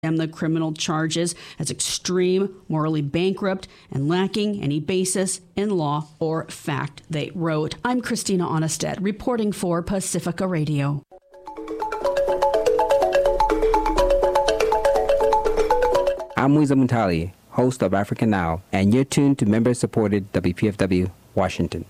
the criminal charges as extreme, morally bankrupt, and lacking any basis in law or fact, they wrote. I'm Christina Onnested, reporting for Pacifica Radio. I'm Wiza Muntali, host of Africa Now, and you're tuned to member-supported WPFW Washington.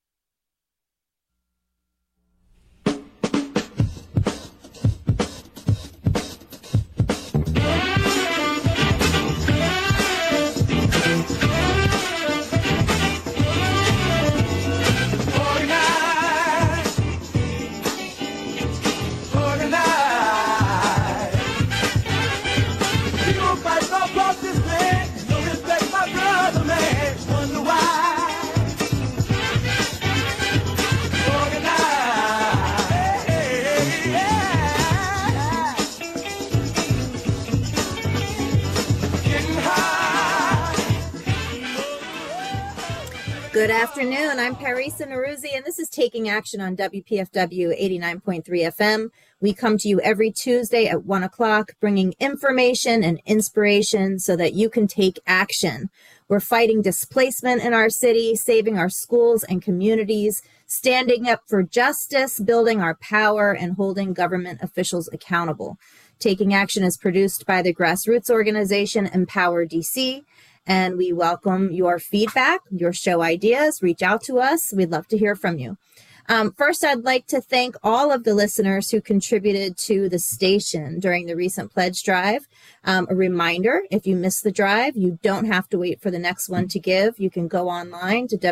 Good afternoon. I'm Parisa Naruzzi, and this is Taking Action on WPFW 89.3 FM. We come to you every Tuesday at 1 o'clock, bringing information and inspiration so that you can take action. We're fighting displacement in our city, saving our schools and communities, standing up for justice, building our power, and holding government officials accountable. Taking Action is produced by the grassroots organization Empower DC. And we welcome your feedback, your show ideas. Reach out to us. We'd love to hear from you. First, I'd like to thank all of the listeners who contributed to the station during the recent pledge drive. A reminder, if you missed the drive, you don't have to wait for the next one to give. You can go online to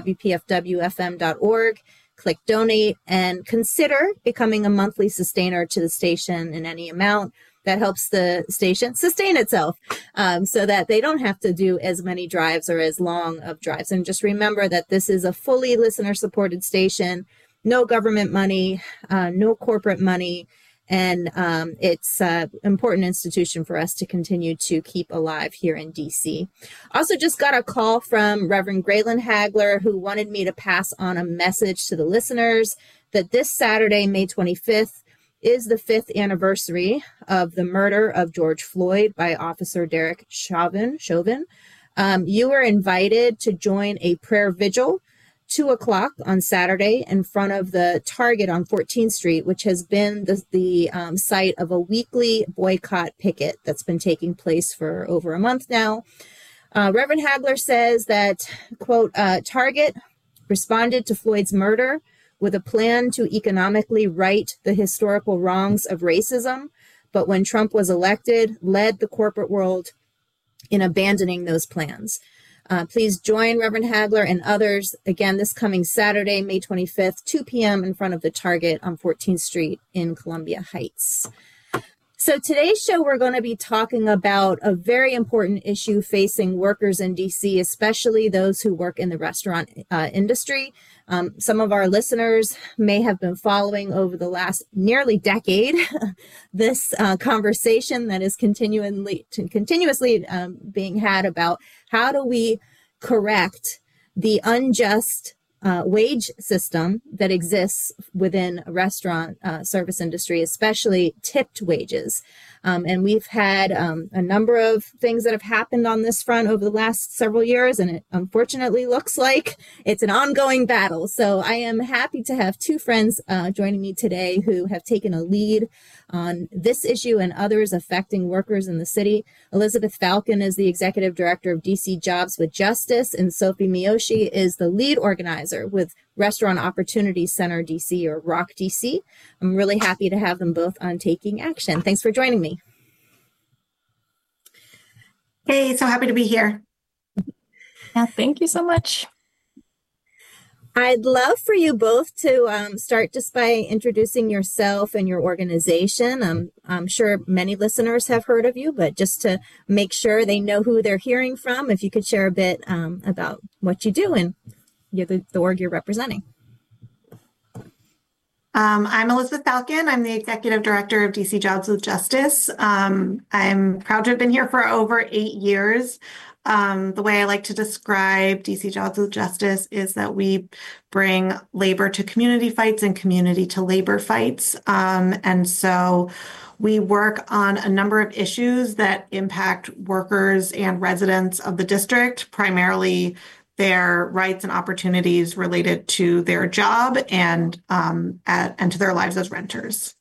WPFWFM.org, click donate, and consider becoming a monthly sustainer to the station in any amount. That helps the station sustain itself so that they don't have to do as many drives or as long of drives. And just remember that this is a fully listener-supported station, no government money, no corporate money, and it's an important institution for us to continue to keep alive here in DC. Also just got a call from Reverend Graylin Hagler, who wanted me to pass on a message to the listeners that this Saturday, May 25th, is the 5th anniversary of the murder of George Floyd by Officer Derek Chauvin. You were invited to join a prayer vigil, 2 o'clock on Saturday, in front of the Target on 14th Street, which has been the site of a weekly boycott picket that's been taking place for over a month now. Reverend Hagler says that, quote, Target responded to Floyd's murder with a plan to economically right the historical wrongs of racism, but when Trump was elected, led the corporate world in abandoning those plans. Please join Reverend Hagler and others, again, this coming Saturday, May 25th, 2 p.m. in front of the Target on 14th Street in Columbia Heights. So today's show, we're going to be talking about a very important issue facing workers in DC, especially those who work in the restaurant industry. Some of our listeners may have been following over the last nearly decade this conversation that is continuously being had about how do we correct the unjust wage system that exists within a restaurant service industry, especially tipped wages. And we've had a number of things that have happened on this front over the last several years, and it unfortunately looks like it's an ongoing battle. So I am happy to have two friends joining me today who have taken a lead on this issue and others affecting workers in the city. Elizabeth Falcon is the executive director of DC Jobs with Justice, and Sophie Miyoshi is the lead organizer with Restaurant Opportunity Center DC, or ROC DC. I'm really happy to have them both on Taking Action. Thanks for joining me. Hey, so happy to be here. Yeah, thank you so much. I'd love for you both to start just by introducing yourself and your organization. I'm sure many listeners have heard of you, but just to make sure they know who they're hearing from, if you could share a bit about what you do and the org you're representing. I'm Elizabeth Falcon. I'm the executive director of DC Jobs with Justice. I'm proud to have been here for over 8 years. The way I like to describe DC Jobs with Justice is that we bring labor to community fights and community to labor fights. And so We work on a number of issues that impact workers and residents of the district, primarily their rights and opportunities related to their job and to their lives as renters.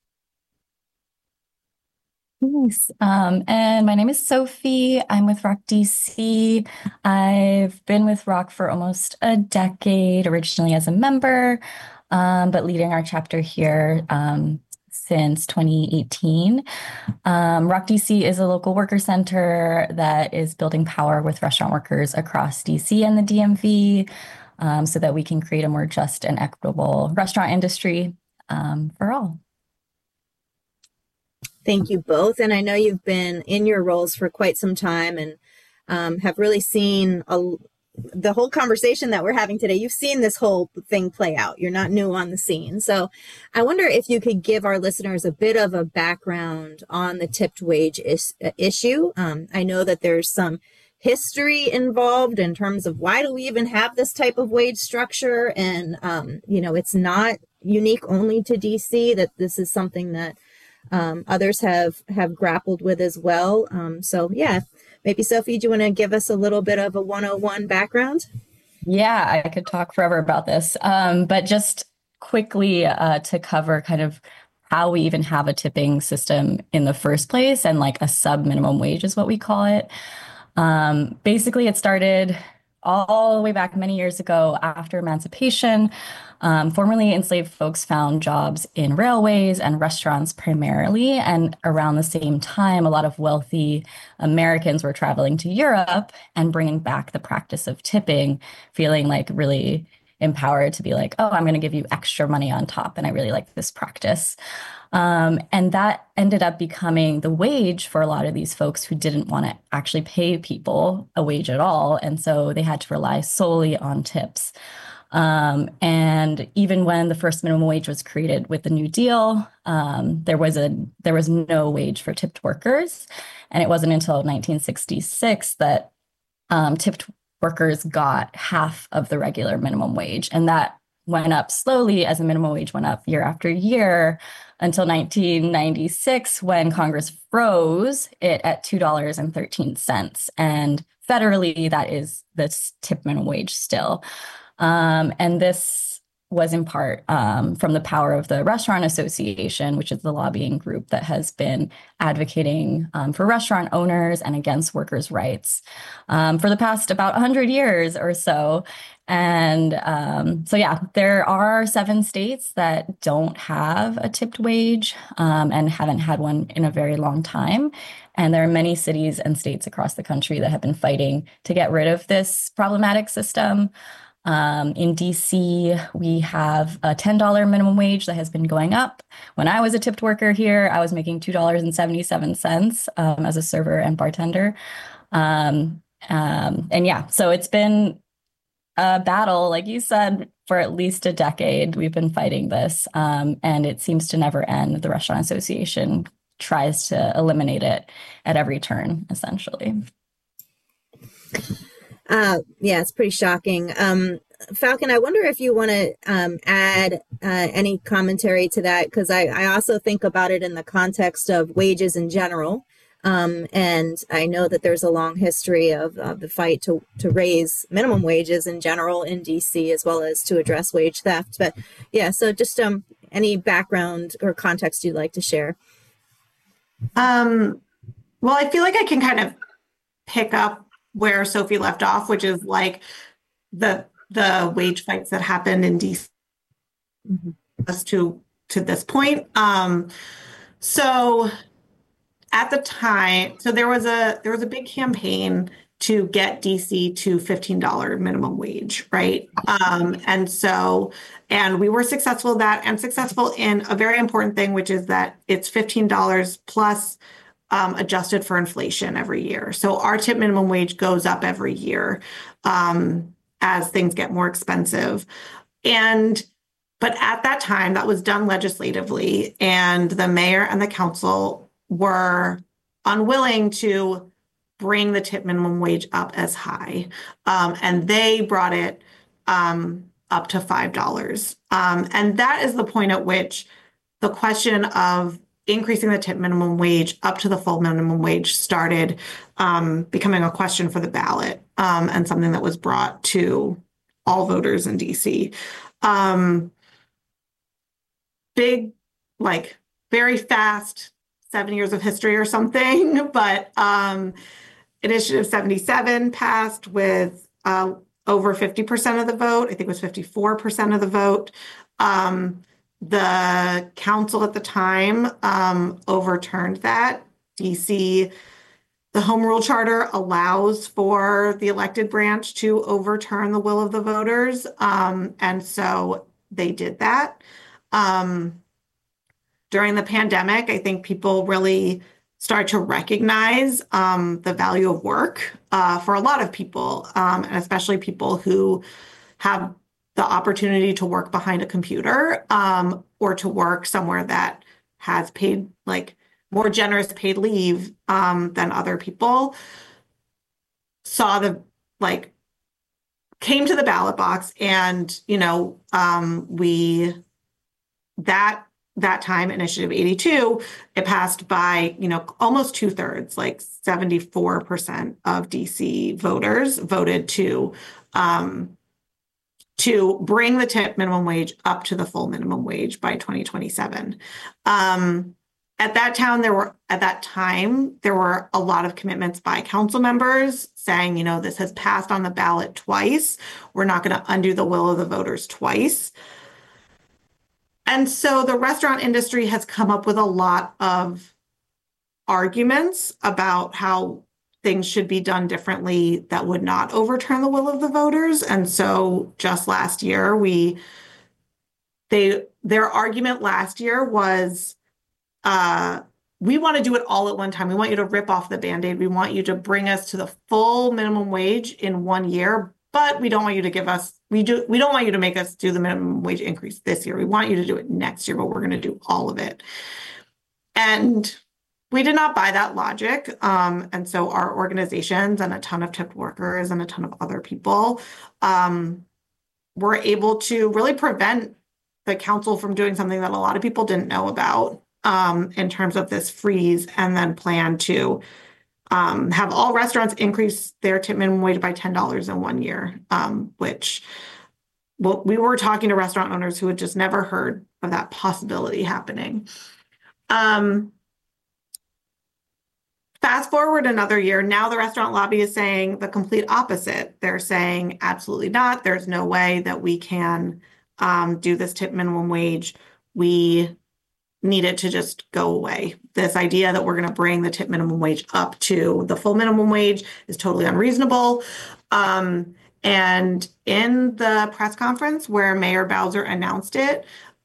Nice. And my name is Sophie. I'm with ROC DC. I've been with ROC for almost a decade, originally as a member, but leading our chapter here since 2018. ROC DC is a local worker center that is building power with restaurant workers across DC and the DMV so that we can create a more just and equitable restaurant industry for all. Thank you both. And I know you've been in your roles for quite some time and have really seen the whole conversation that we're having today. You've seen this whole thing play out. You're not new on the scene. So I wonder if you could give our listeners a bit of a background on the tipped wage issue. I know that there's some history involved in terms of why do we even have this type of wage structure? And, it's not unique only to DC, that this is something that others have grappled with as well. So yeah, maybe Sophie, do you want to give us a little bit of a 101 background? Yeah, I could talk forever about this, but just quickly to cover kind of how we even have a tipping system in the first place, and like a sub minimum wage is what we call it. Basically, it started all the way back many years ago after emancipation. Formerly enslaved folks found jobs in railways and restaurants primarily. And around the same time, a lot of wealthy Americans were traveling to Europe and bringing back the practice of tipping, feeling like really empowered to be like, oh, I'm going to give you extra money on top. And I really like this practice. And that ended up becoming the wage for a lot of these folks who didn't want to actually pay people a wage at all. And so they had to rely solely on tips. And even when the first minimum wage was created with the New Deal, there was no wage for tipped workers. And it wasn't until 1966 that tipped workers got half of the regular minimum wage. And that went up slowly as the minimum wage went up year after year until 1996, when Congress froze it at $2.13. And federally, that is the tip minimum wage still. And this was in part from the power of the Restaurant Association, which is the lobbying group that has been advocating for restaurant owners and against workers' rights for the past about 100 years or so. And so, yeah, there are 7 states that don't have a tipped wage and haven't had one in a very long time. And there are many cities and states across the country that have been fighting to get rid of this problematic system. In DC, we have a $10 minimum wage that has been going up. When I was a tipped worker here, I was making $2.77 as a server and bartender. And yeah, so it's been a battle, like you said, for at least a decade. We've been fighting this, and it seems to never end. The Restaurant Association tries to eliminate it at every turn, essentially. Yeah, it's pretty shocking. Falcon, I wonder if you want to add any commentary to that, because I also think about it in the context of wages in general. And I know that there's a long history of the fight to raise minimum wages in general in DC, as well as to address wage theft. But yeah, so just any background or context you'd like to share. Well, I feel like I can kind of pick up where Sophie left off, which is like the wage fights that happened in DC to this point. So at the time, so there was a big campaign to get DC to $15 minimum wage, right? And we were successful in that, and successful in a very important thing, which is that it's $15 plus adjusted for inflation every year. So our tip minimum wage goes up every year as things get more expensive. But at that time, that was done legislatively, and the mayor and the council were unwilling to bring the tip minimum wage up as high. And they brought it up to $5. And that is the point at which the question of increasing the tip minimum wage up to the full minimum wage started becoming a question for the ballot, and something that was brought to all voters in DC. Big, like very fast 7 years of history or something, but Initiative 77 passed with over 50% of the vote. I think it was 54% of the vote. The council at the time overturned that. DC, the Home Rule Charter allows for the elected branch to overturn the will of the voters. And so they did that. During the pandemic, I think people really start to recognize the value of work for a lot of people, and especially people who have the opportunity to work behind a computer, or to work somewhere that has paid, like, more generous paid leave than other people, saw the, like, came to the ballot box, and, you know, that time, Initiative 82, it passed by, you know, almost 2/3, like 74% of DC voters voted to bring the tip minimum wage up to the full minimum wage by 2027. At that time, there were a lot of commitments by council members saying, you know, this has passed on the ballot twice. We're not going to undo the will of the voters twice. And so the restaurant industry has come up with a lot of arguments about how things should be done differently that would not overturn the will of the voters. And so just last year, their argument last year was, we want to do it all at one time. We want you to rip off the Band-Aid. We want you to bring us to the full minimum wage in 1 year, but we don't want you to give us, we don't want you to make us do the minimum wage increase this year. We want you to do it next year, but we're going to do all of it. And we did not buy that logic. And so our organizations and a ton of tipped workers and a ton of other people were able to really prevent the council from doing something that a lot of people didn't know about in terms of this freeze, and then plan to have all restaurants increase their tip minimum wage by $10 in 1 year, which, well, we were talking to restaurant owners who had just never heard of that possibility happening. Fast forward another year, now the restaurant lobby is saying the complete opposite. They're saying, absolutely not. There's no way that we can do this tip minimum wage. We need it to just go away. This idea that we're going to bring the tip minimum wage up to the full minimum wage is totally unreasonable. And in the press conference where Mayor Bowser announced it,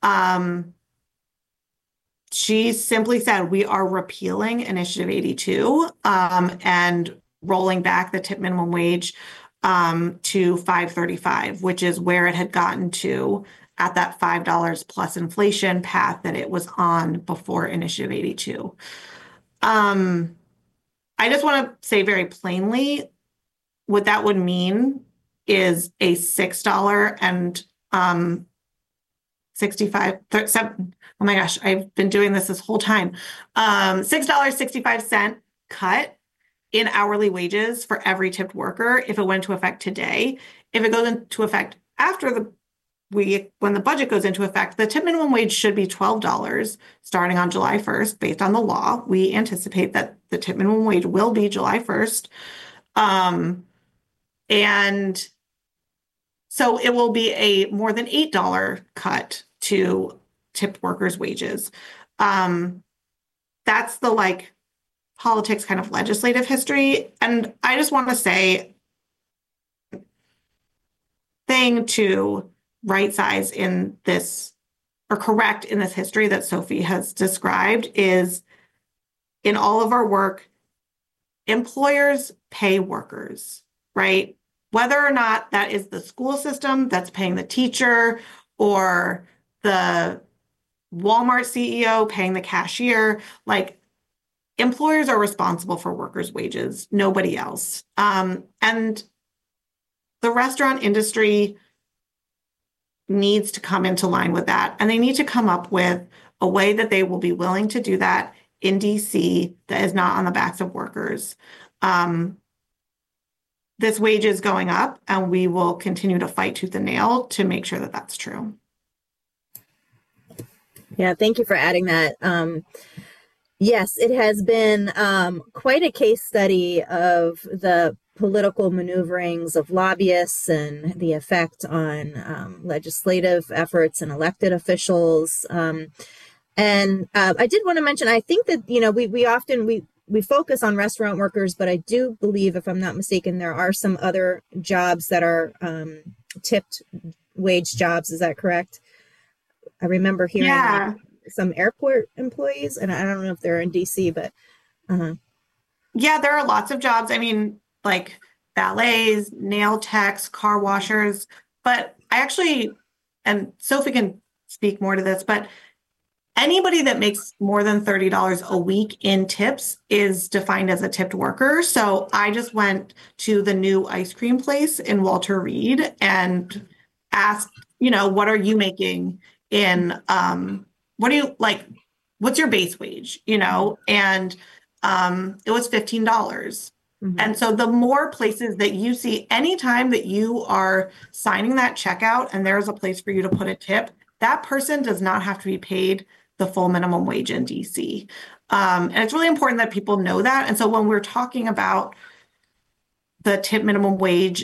she simply said, we are repealing Initiative 82 and rolling back the tip minimum wage to $5.35, which is where it had gotten to at that $5 plus inflation path that it was on before Initiative 82. I just want to say very plainly, what that would mean is a $6 and 67. Oh my gosh, I've been doing this whole time. $6.65 cut in hourly wages for every tipped worker if it went into effect today. If it goes into effect after when the budget goes into effect, the tip minimum wage should be $12 starting on July 1st, based on the law. We anticipate that the tip minimum wage will be July 1st. And so it will be a more than $8 cut to tipped workers' wages. That's the politics kind of legislative history. And I just want to say thing to right size in this, or correct in this history that Sophie has described, is in all of our work, employers pay workers, right? Whether or not that is the school system that's paying the teacher, or the Walmart CEO paying the cashier, employers are responsible for workers' wages, nobody else. And the restaurant industry needs to come into line with that. And they need to come up with a way that they will be willing to do that in DC that is not on the backs of workers. This wage is going up, and we will continue to fight tooth and nail to make sure that that's true. Yeah, thank you for adding that. Yes, it has been quite a case study of the political maneuverings of lobbyists and the effect on legislative efforts and elected officials. And I did want to mention, I think that, we often focus on restaurant workers, but I do believe, if I'm not mistaken, there are some other jobs that are tipped wage jobs. Is that correct? I remember hearing some airport employees, and I don't know if they're in DC, but. Yeah, there are lots of jobs. I mean, like valets, nail techs, car washers, but I actually, and Sophie can speak more to this, but anybody that makes more than $30 a week in tips is defined as a tipped worker. So I just went to the new ice cream place in Walter Reed and asked, what are you making in, what's your base wage, and it was $15. Mm-hmm. And so the more places that you see, anytime that you are signing that checkout and there's a place for you to put a tip, that person does not have to be paid the full minimum wage in DC. And it's really important that people know that. And so when we're talking about the tip minimum wage,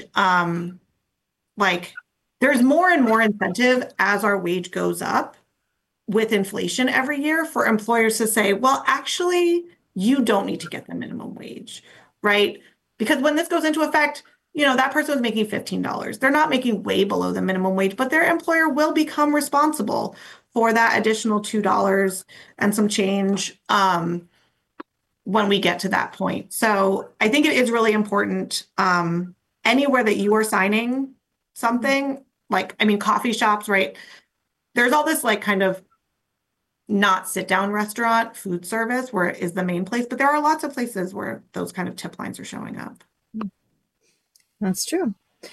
there's more and more incentive as our wage goes up with inflation every year for employers to say, well, actually, you don't need to get the minimum wage, right? Because when this goes into effect, that person was making $15. They're not making way below the minimum wage, but their employer will become responsible for that additional $2 and some change when we get to that point. So I think it is really important anywhere that you are signing something, coffee shops, right? There's all this kind of not sit down restaurant food service where it is the main place, but there are lots of places where those kind of tip lines are showing up. That's true.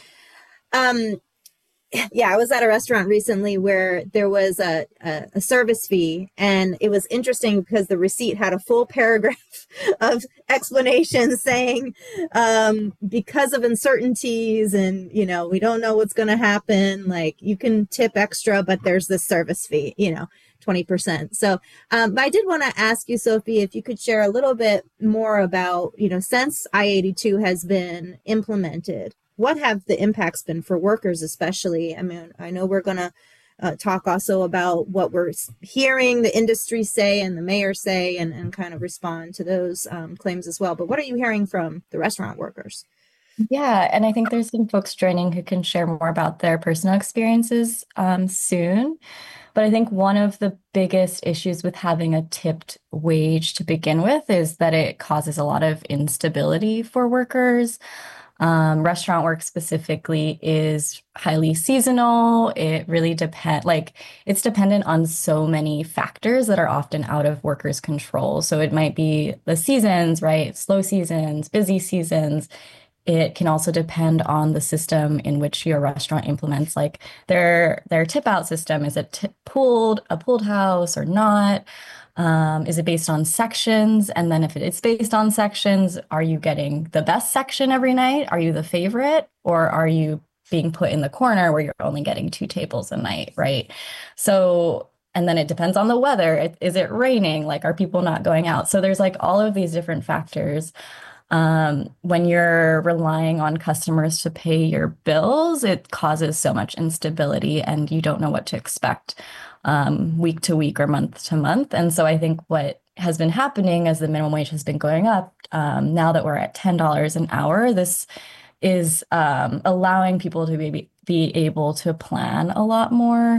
Yeah, I was at a restaurant recently where there was a service fee, and it was interesting because the receipt had a full paragraph of explanation saying because of uncertainties and, we don't know what's going to happen, you can tip extra, but there's this service fee, 20%. So I did want to ask you, Sophie, if you could share a little bit more about, since I-82 has been implemented, what have the impacts been for workers, especially? I mean, I know we're going to talk also about what we're hearing the industry say and the mayor say and kind of respond to those claims as well. But what are you hearing from the restaurant workers? Yeah, and I think there's some folks joining who can share more about their personal experiences soon. But I think one of the biggest issues with having a tipped wage to begin with is that it causes a lot of instability for workers. Restaurant work specifically is highly seasonal. It really it's dependent on so many factors that are often out of workers' control. So it might be the seasons, right? Slow seasons, busy seasons. It can also depend on the system in which your restaurant implements, their tip out system. Is it a pooled house or not? Is it based on sections? And then if it's based on sections, are you getting the best section every night? Are you the favorite? Or are you being put in the corner where you're only getting 2 tables a night, right? So, and then it depends on the weather. Is it raining? Are people not going out? So there's all of these different factors. When you're relying on customers to pay your bills, it causes so much instability and you don't know what to expect week to week or month to month. And so I think what has been happening as the minimum wage has been going up, now that we're at $10 an hour, this is allowing people to be able to plan a lot more,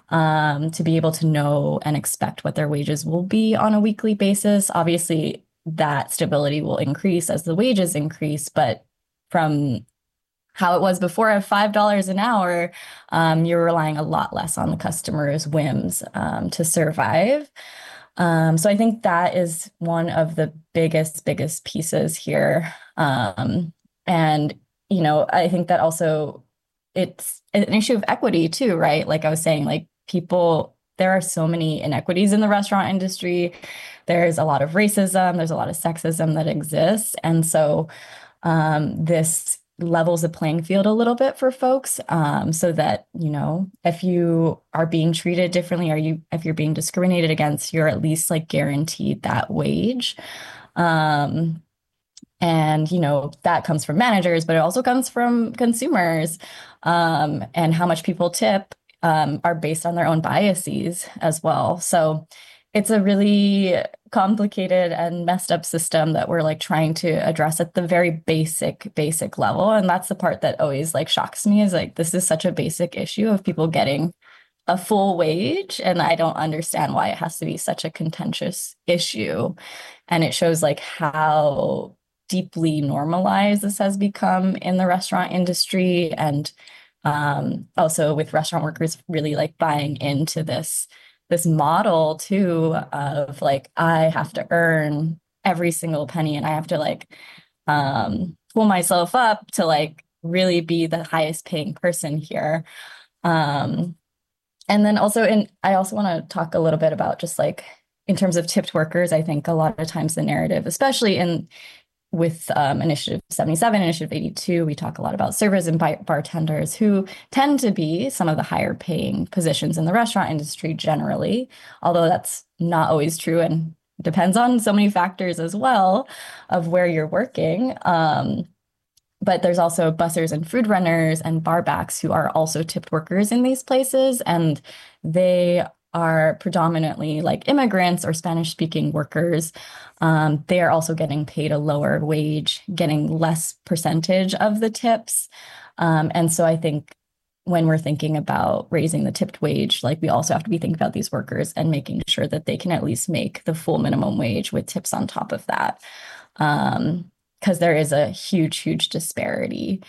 to be able to know and expect what their wages will be on a weekly basis. Obviously, that stability will increase as the wages increase, but from how it was before at $5 an hour, you're relying a lot less on the customer's whims to survive. So I think that is one of the biggest pieces here. And, I think that also it's an issue of equity too, right? Like I was saying, people there are so many inequities in the restaurant industry. There's a lot of racism, there's a lot of sexism that exists. And so this levels the playing field a little bit for folks, so that, you know, if you are being treated differently, or if you're being discriminated against, you're at least like guaranteed that wage. And, you know, that comes from managers, but it also comes from consumers. And how much people tip are based on their own biases as well. So it's a really complicated and messed up system that we're like trying to address at the very basic level. And that's the part that always like shocks me, is like, this is such a basic issue of people getting a full wage. And I don't understand why it has to be such a contentious issue. And it shows like how deeply normalized this has become in the restaurant industry. And also with restaurant workers really like buying into this model too, of like, I have to earn every single penny, and I have to like pull myself up to like really be the highest paying person here. And then also I also want to talk a little bit about just like in terms of tipped workers. I think a lot of times the narrative, especially with Initiative 77, Initiative 82, we talk a lot about servers and bartenders, who tend to be some of the higher paying positions in the restaurant industry generally, although that's not always true and depends on so many factors as well of where you're working. But there's also bussers and food runners and barbacks who are also tipped workers in these places, and they are predominantly like immigrants or Spanish-speaking workers. They are also getting paid a lower wage, getting less percentage of the tips. And so I think when we're thinking about raising the tipped wage, like we also have to be thinking about these workers and making sure that they can at least make the full minimum wage with tips on top of that. Because there is a huge disparity.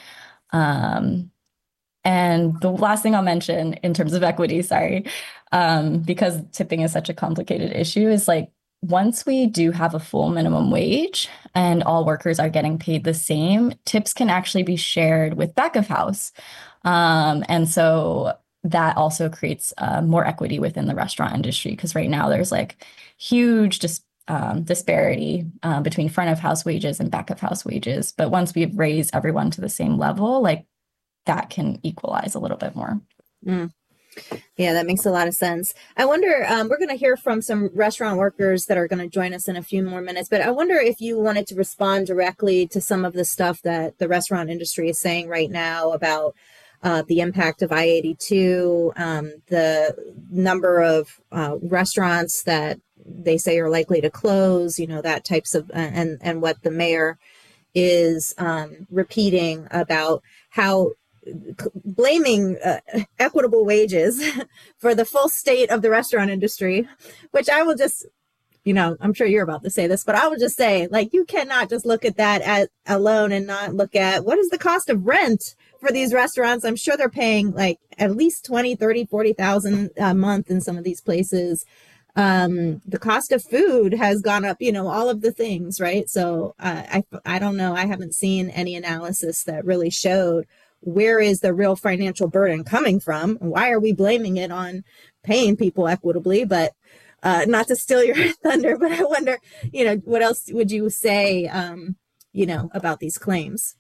And the last thing I'll mention in terms of equity, because tipping is such a complicated issue, is like, once we do have a full minimum wage and all workers are getting paid the same, tips can actually be shared with back of house. And so that also creates more equity within the restaurant industry, because right now there's like huge disparity between front of house wages and back of house wages. But once we raise everyone to the same level, like that can equalize a little bit more. Yeah, that makes a lot of sense. I wonder, we're going to hear from some restaurant workers that are going to join us in a few more minutes, but I wonder if you wanted to respond directly to some of the stuff that the restaurant industry is saying right now about the impact of I-82, the number of restaurants that they say are likely to close, you know, that types of, and what the mayor is repeating about how blaming equitable wages for the full state of the restaurant industry, which I will just, you know, I'm sure you're about to say this, but I will just say, like, you cannot just look at that alone and not look at what is the cost of rent for these restaurants. I'm sure they're paying like at least 20, 30, 40,000 a month in some of these places. The cost of food has gone up, you know, all of the things, right? So I don't know. I haven't seen any analysis that really showed where is the real financial burden coming from? Why are we blaming it on paying people equitably? But not to steal your thunder, but I wonder, you know, what else would you say, you know, about these claims?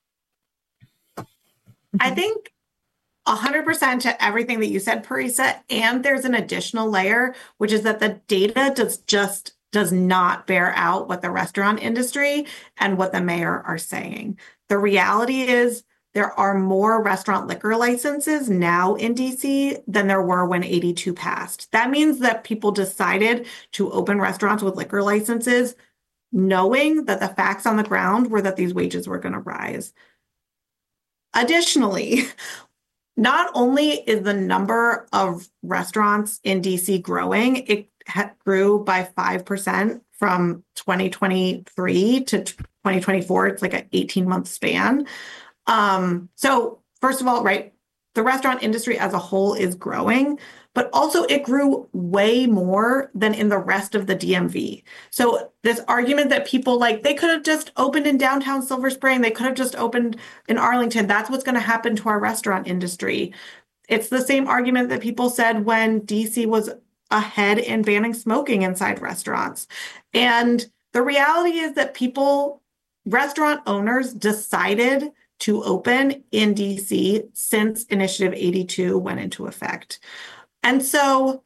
I think 100% to everything that you said, Parisa, and there's an additional layer, which is that the data does not bear out what the restaurant industry and what the mayor are saying. The reality is there are more restaurant liquor licenses now in DC than there were when 82 passed. That means that people decided to open restaurants with liquor licenses, knowing that the facts on the ground were that these wages were going to rise. Additionally, not only is the number of restaurants in DC growing, it grew by 5% from 2023 to 2024. It's like an 18-month span. So first of all, right, the restaurant industry as a whole is growing, but also it grew way more than in the rest of the DMV. So this argument that people like, they could have just opened in downtown Silver Spring, they could have just opened in Arlington, that's what's going to happen to our restaurant industry. It's the same argument that people said when DC was ahead in banning smoking inside restaurants. And the reality is that restaurant owners decided to open in DC since Initiative 82 went into effect. And so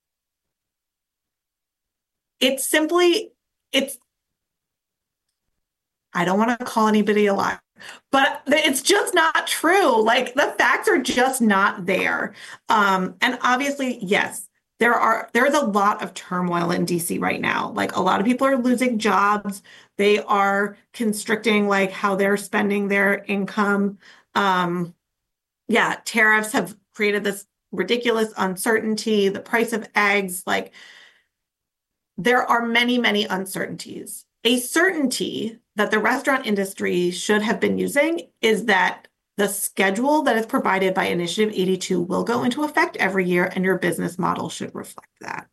I don't want to call anybody a liar, but it's just not true. Like, the facts are just not there. And obviously, yes, there's a lot of turmoil in DC right now. Like, a lot of people are losing jobs. They are constricting like how they're spending their income. Tariffs have created this ridiculous uncertainty. The price of eggs, like, there are many, many uncertainties. A certainty that the restaurant industry should have been using is that the schedule that is provided by Initiative 82 will go into effect every year, and your business model should reflect that.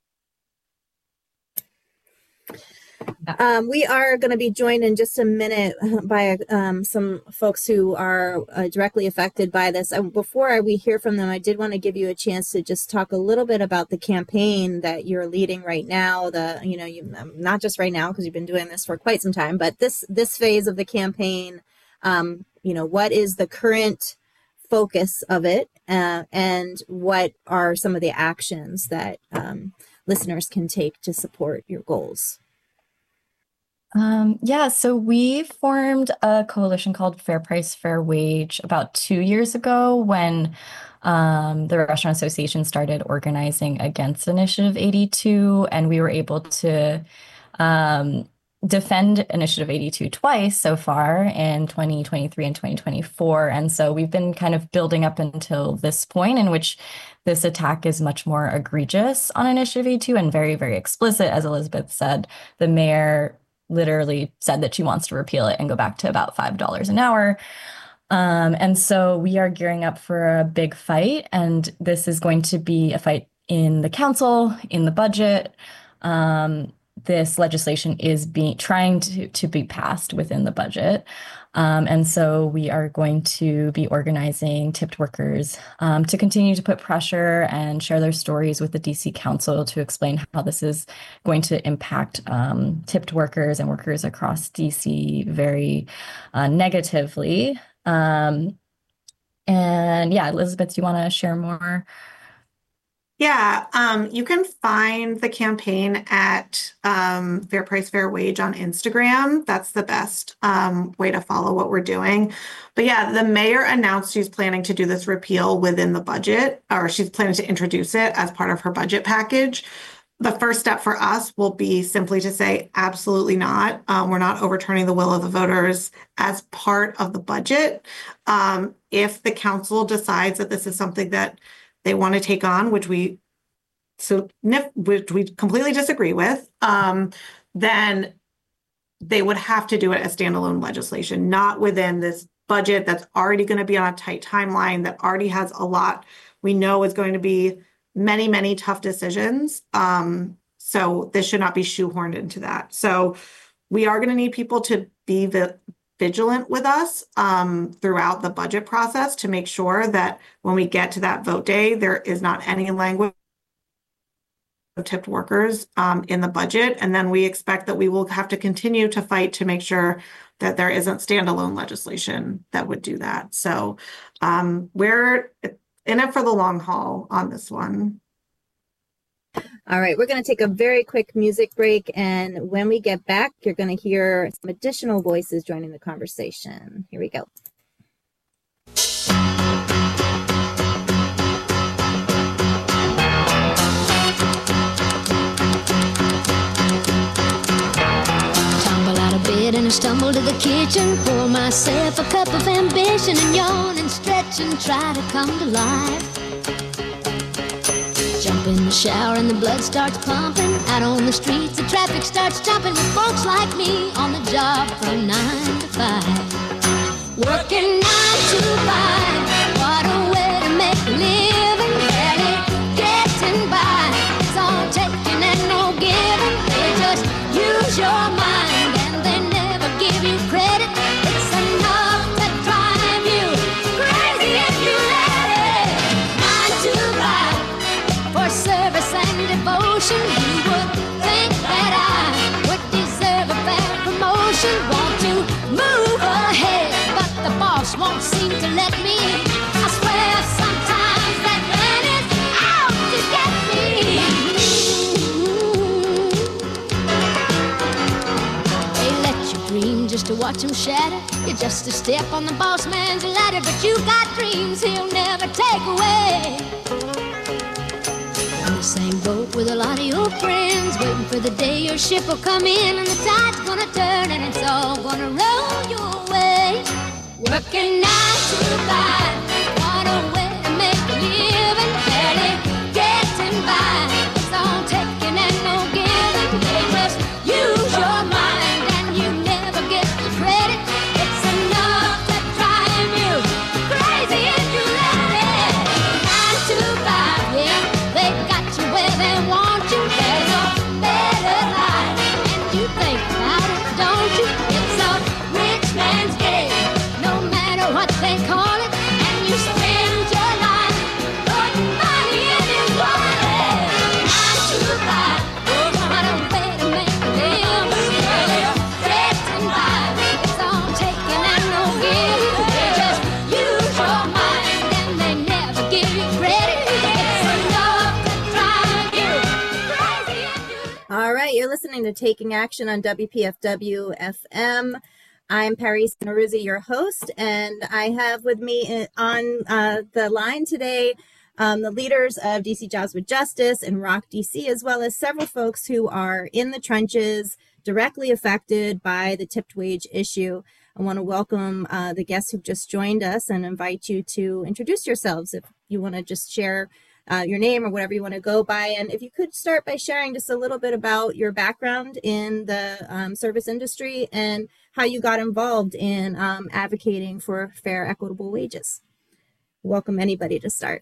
We are going to be joined in just a minute by some folks who are directly affected by this. Before we hear from them, I did want to give you a chance to just talk a little bit about the campaign that you're leading right now. Not just right now, because you've been doing this for quite some time, but this phase of the campaign. What is the current focus of it, and what are some of the actions that listeners can take to support your goals? So we formed a coalition called Fair Price, Fair Wage about 2 years ago when the Restaurant Association started organizing against Initiative 82, and we were able to defend Initiative 82 twice so far in 2023 and 2024. And so we've been kind of building up until this point in which this attack is much more egregious on Initiative 82 and very, very explicit. As Elizabeth said, the mayor literally said that she wants to repeal it and go back to about $5 an hour. And so we are gearing up for a big fight, and this is going to be a fight in the council, in the budget. This legislation is trying to be passed within the budget. And so we are going to be organizing tipped workers to continue to put pressure and share their stories with the DC Council to explain how this is going to impact tipped workers and workers across DC very negatively. Elizabeth, do you want to share more? Yeah, you can find the campaign at Fair Price, Fair Wage on Instagram. That's the best way to follow what we're doing. But yeah, the mayor announced she's planning to do this repeal within the budget, or she's planning to introduce it as part of her budget package. The first step for us will be simply to say, absolutely not. We're not overturning the will of the voters as part of the budget. If the council decides that this is something that they want to take on, which we completely disagree with, then they would have to do it as standalone legislation, not within this budget that's already going to be on a tight timeline, that already has a lot we know is going to be many, many tough decisions. So this should not be shoehorned into that. So we are going to need people to be vigilant with us throughout the budget process to make sure that when we get to that vote day, there is not any language of tipped workers in the budget. And then we expect that we will have to continue to fight to make sure that there isn't standalone legislation that would do that. So we're in it for the long haul on this one. All right, we're going to take a very quick music break, and when we get back, you're going to hear some additional voices joining the conversation. Here we go. Tumble out of bed and I stumble to the kitchen, pour myself a cup of ambition and yawn and stretch and try to come to life. Jump in the shower and the blood starts pumping. Out on the streets, the traffic starts jumping with folks like me on the job from 9 to 5. Working 9 to 5, what a way to make a living. Barely getting by, it's all taking and no giving. They just use your mind and they never give you credit. It's enough to drive you crazy if you let it. 9 to 5. For service and let me in. I swear sometimes that man is out to get me. They let you dream just to watch him shatter. You're just a step on the boss man's ladder, but you got dreams he'll never take away. In the same boat with a lot of your friends, waiting for the day your ship will come in and the tide's gonna turn and it's all gonna roll your way. Working 9 to 5, what a way to make a living, barely getting by. It's all taking and no giving. They just use your mind and you never get the credit. It's enough to drive you crazy if you let it. 9 to 5, yeah, they got you where they want you. There's a better life, and you think about it, don't you? It's a rich man's game, no matter what they call it, and you spend your life putting money in his wallet. 9 to 5, what a way to make a living. Getting by, it's all taking and no giving. They just use your mind and they never give you credit. It's enough to drive you crazy if you. All right, you're listening to Taking Action on WPFW FM. I'm Paris Naruzzi, your host, and I have with me on the line today the leaders of DC Jobs with Justice and Rock DC, as well as several folks who are in the trenches directly affected by the tipped wage issue. I want to welcome the guests who've just joined us and invite you to introduce yourselves if you want to just share your name or whatever you want to go by. And if you could start by sharing just a little bit about your background in the service industry and how you got involved in advocating for fair, equitable wages. Welcome anybody to start.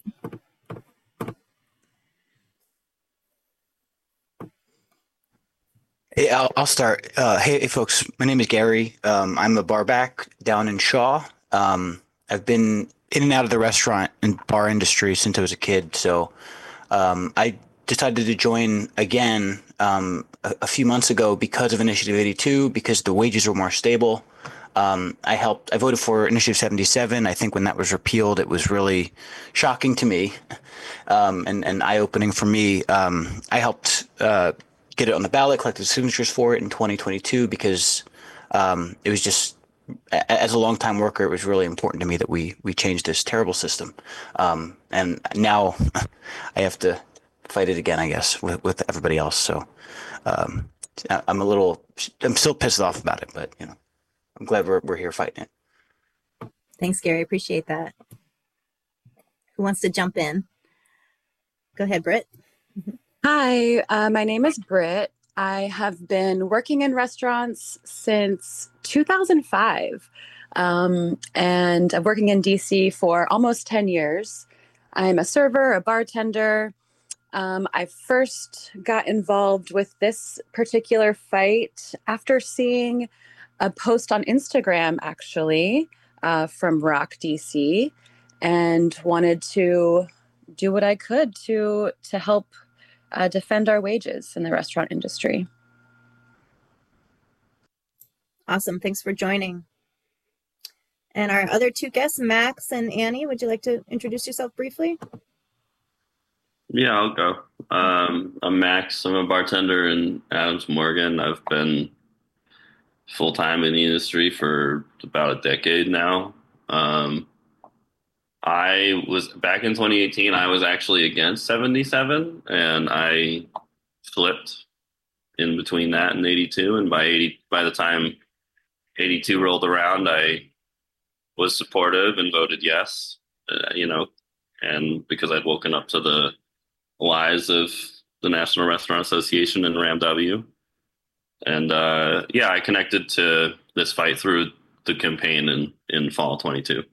Hey, I'll start. Hey, folks, my name is Gary. I'm a barback down in Shaw. I've been in and out of the restaurant and bar industry since I was a kid. So I decided to join again a few months ago because of Initiative 82, because the wages were more stable. I voted for Initiative 77. I think when that was repealed, it was really shocking to me and eye-opening for me. I helped get it on the ballot, collected signatures for it in 2022 because it was just, as a longtime worker, it was really important to me that we changed this terrible system. And now I have to fight it again, I guess, with everybody else. So I'm still pissed off about it, but you know, I'm glad we're here fighting it. Thanks, Gary. Appreciate that. Who wants to jump in? Go ahead, Britt. Hi, my name is Britt. I have been working in restaurants since 2005, and I'm working in DC for almost 10 years. I'm a server, a bartender. I first got involved with this particular fight after seeing a post on Instagram, actually, from Rock DC, and wanted to do what I could to help defend our wages in the restaurant industry. Awesome. Thanks for joining. And our other two guests, Max and Annie, would you like to introduce yourself briefly? Yeah, I'll go. I'm Max. I'm a bartender in Adams Morgan. I've been full-time in the industry for about a decade now. I was back in 2018, I was actually against 77 and I flipped in between that and 82. And by the time 82 rolled around, I was supportive and voted yes, and because I'd woken up to the lies of the National Restaurant Association and RAMW. And I connected to this fight through the campaign in fall 22.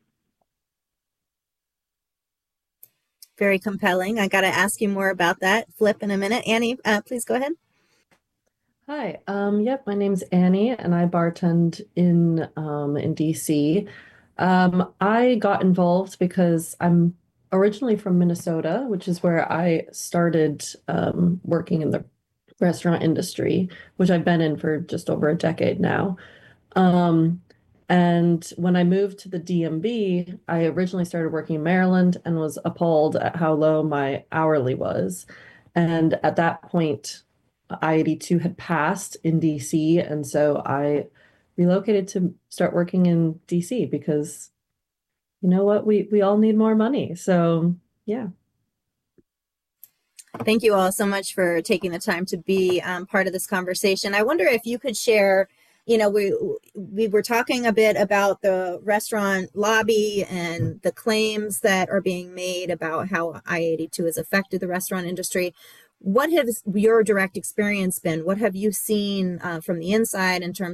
Very compelling. I got to ask you more about that flip in a minute. Annie, please go ahead. Hi. My name's Annie, and I bartend in DC. I got involved because I'm originally from Minnesota, which is where I started working in the restaurant industry, which I've been in for just over a decade now. And when I moved to the DMV, I originally started working in Maryland and was appalled at how low my hourly was. And at that point, I-82 had passed in DC. And so I relocated to start working in DC because you know what? We all need more money. So yeah. Thank you all so much for taking the time to be part of this conversation. I wonder if you could share, you know, we were talking a bit about the restaurant lobby and the claims that are being made about how I-82 has affected the restaurant industry. What has your direct experience been? What have you seen from the inside in terms